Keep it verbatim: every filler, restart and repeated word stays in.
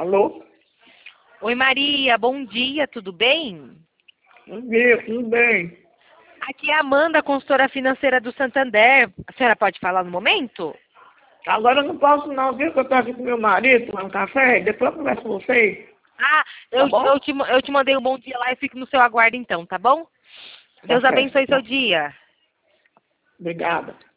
Alô? Oi, Maria, bom dia, tudo bem? Bom dia, tudo bem? Aqui é a Amanda, consultora financeira do Santander. A senhora pode falar no momento? Agora eu não posso não, viu? Que eu tô aqui com meu marido tomando café, depois eu converso com vocês. Ah, Tá eu, bom? eu, te, eu te mandei um bom dia lá e fico no seu aguardo então, tá bom? Tá Deus certo. abençoe seu Tá. dia. Obrigada.